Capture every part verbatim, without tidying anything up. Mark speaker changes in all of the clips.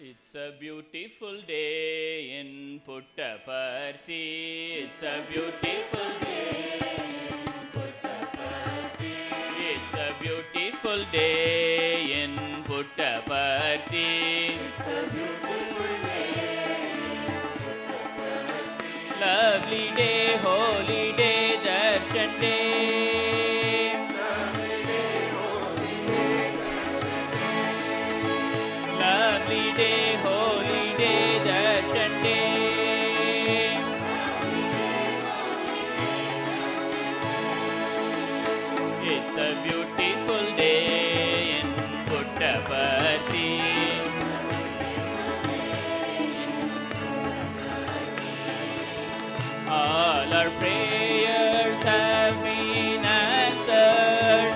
Speaker 1: It's a beautiful day in Puttaparthi. It's a beautiful day in Puttaparthi. It's a beautiful day in Puttaparthi. It's a beautiful day in Puttaparthi. Lovely day, holy day, darshan day. Lovely day, holy day, darshan day. It's a beautiful day in Puttaparthi. All our prayers have been answered.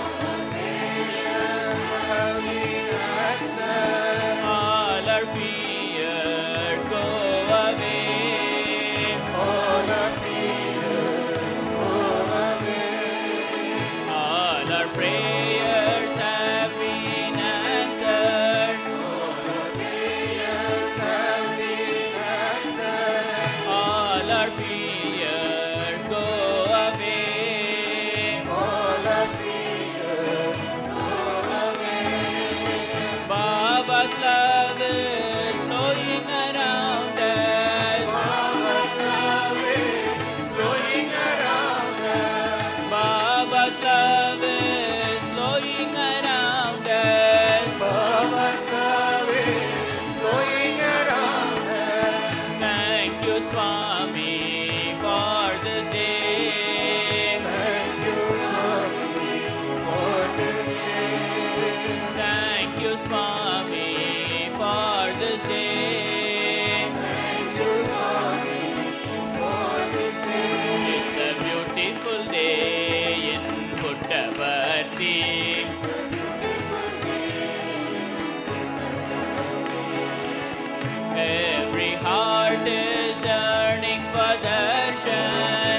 Speaker 1: Every heart is yearning for darshan.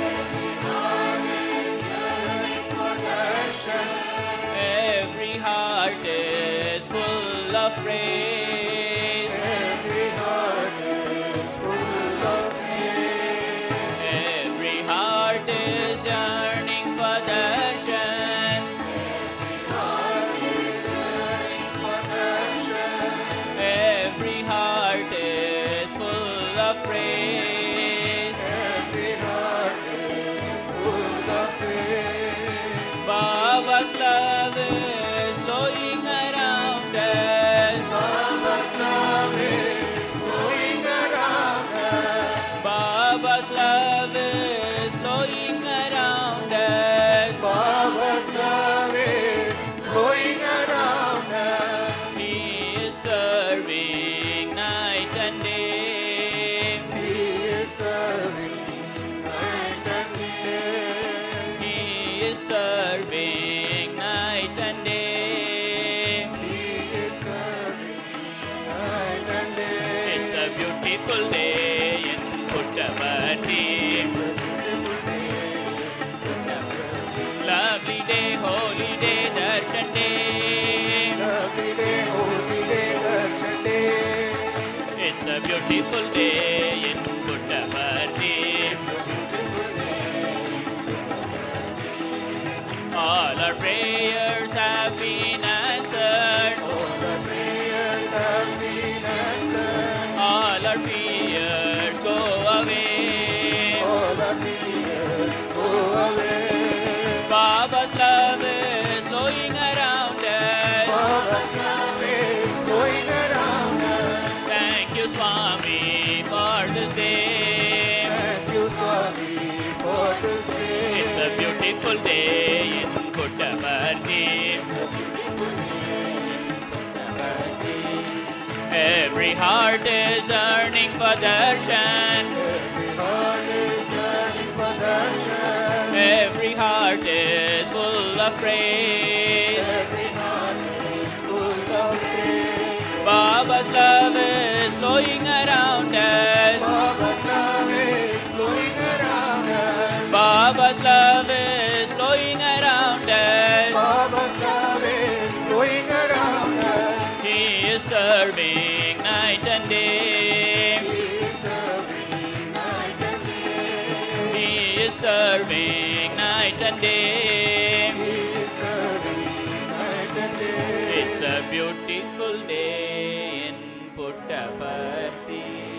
Speaker 1: Every heart is full of praise. Every heart is full of praise. Every heart is yearning for darshan. Every heart is yearning for darshan. Every heart is full of praise. Every heart is full of praise. Baba's love is flowing around us. Baba's love is flowing around us. Baba's love is flowing around us. Baba's love is flowing around us. He is serving night and day. He is serving night and day. He is serving night and day. He is serving night and day. It's a beautiful day in Puttaparthi. Lovely day, holy day, darshan day. Lovely day, holy day, darshan day. It's a beautiful day in Puttaparthi. All our prayers have been answered. All our prayers have been answered. All our fears go away. All our fears go away. Baba's love is flowing around us. Baba's love is flowing around us. Thank you, Swami, for this day. Thank you, Swami, for this day. It's a beautiful day in Puttaparthi. Every heart is yearning for darshan. Every heart is yearning for darshan. Every heart is full of praise. Every heart is full of praise. Baba's love is flowing around us. Baba's love is flowing around us. Baba's love is flowing around us. Baba's love is flowing around us. He is serving serving night and day. He is serving night and day. It's a beautiful day in Puttaparthi.